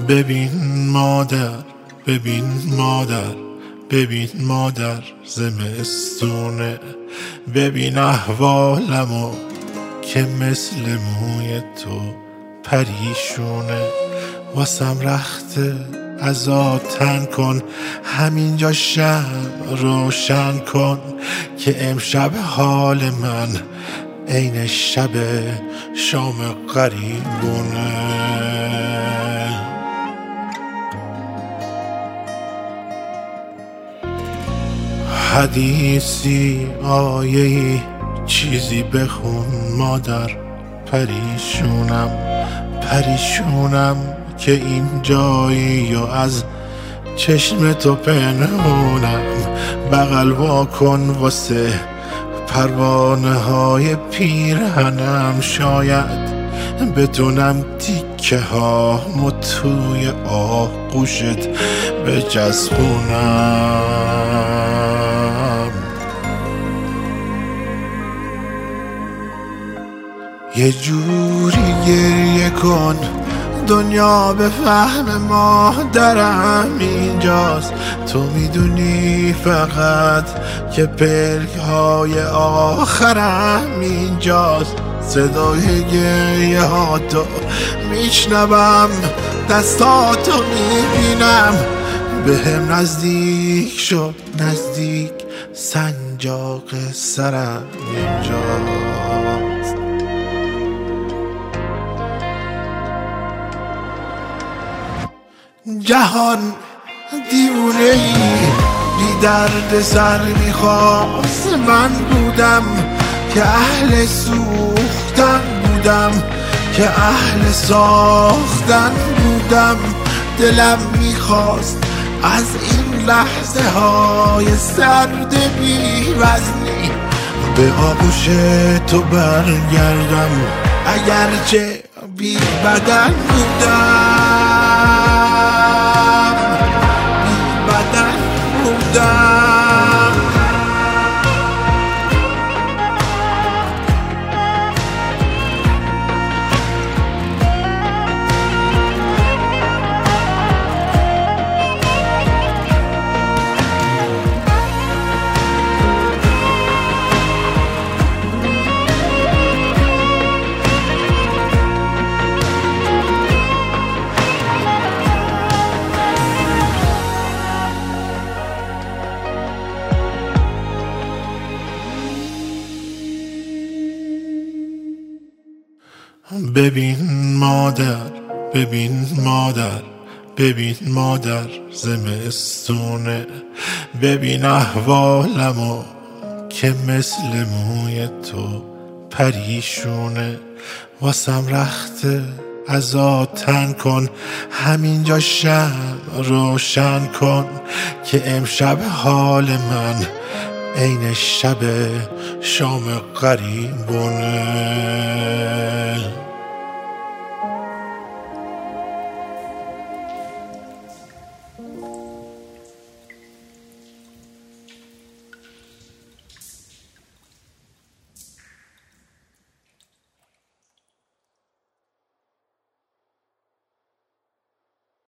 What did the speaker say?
ببین مادر، ببین مادر، ببین مادر زمستونه، ببین احوالمو که مثل موی تو پریشونه. واسم رخته عزا تن کن، همینجا شمع روشن کن که امشب حال من عین شب شام غریبونه. حدیثی آیه‌ای چیزی بخون مادر، پریشونم پریشونم که این جایی و از چشم تو پنهونم. بغل وا کن واسه پروانه های پیرهنم، شاید بتونم تیکه ها توی آغوشت بچسبونم. یه جوری گریه کن دنیا به فهم مادرم اینجاست، تو میدونی فقط که پلک های آخرم اینجاست. صدای گریه ها تو میشنوم، دستاتو میبینم، به هم نزدیک شد نزدیک، سنجاق سرم اینجاست. جهان دیوونه ای بی درد سر میخواست، من بودم که اهل سوختن بودم، که اهل ساختن بودم. دلم میخواست از این لحظه های سرد بی وزنی به آغوش تو برگردم، اگرچه بی بدن بودم، بی بدن بودم. ببین مادر، ببین مادر، ببین مادر زمستونه، ببین احوالمو که مثل موی تو پریشونه. واسم رخته عزا تن کن، همینجا شمع روشن کن که امشب حال من عین شب شام غریبونه.